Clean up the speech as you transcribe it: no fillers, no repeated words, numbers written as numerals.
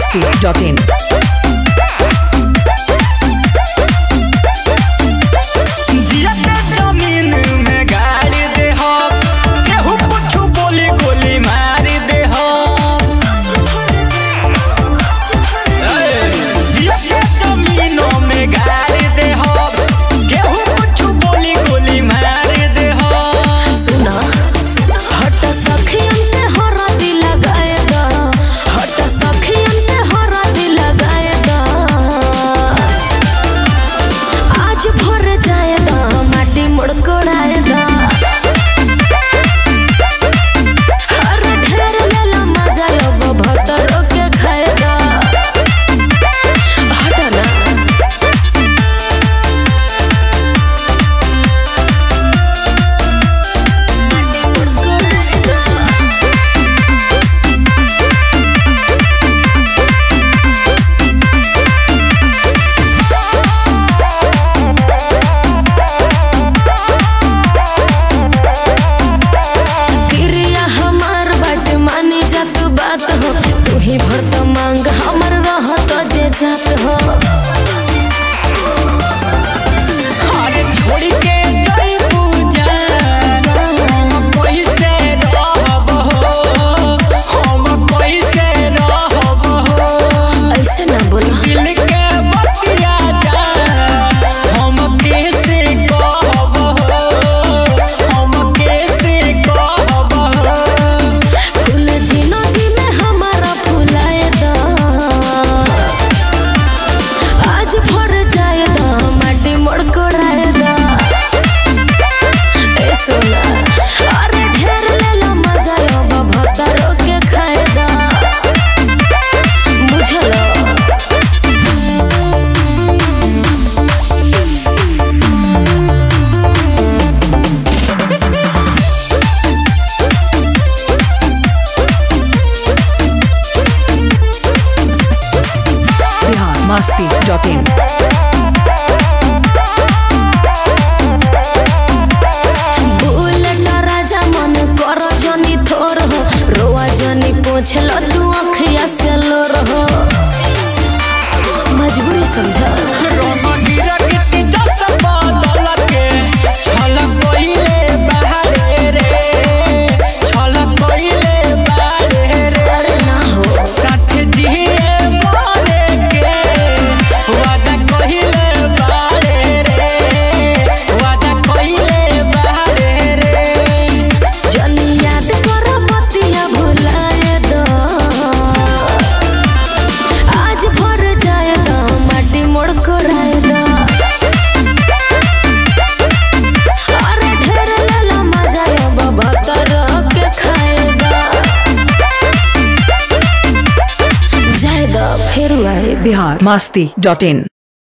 biharmasti.in। भरत मांग हमर रहत जे जात हो अरे छोड़ के गई पूजा कैसे रहब हो हम कैसे रहब हो ऐसे ना बोला दिल के बतिया जा हम कैसे कहब हो हम कैसे कहब हो फूल जिंदगी में हमारा फुलाए दा आज भर जाए दा माटी मोड़ कोड़ाए दा ए सोना अरे ढेर ले लो मजा अब भतरो के खाए दा बुझलो biharmasti.in। राजा मन कर जनी थोर हो रोआ जनी पोछल तू अखिया से लोर हो मजबूरी समझा biharmasti.in।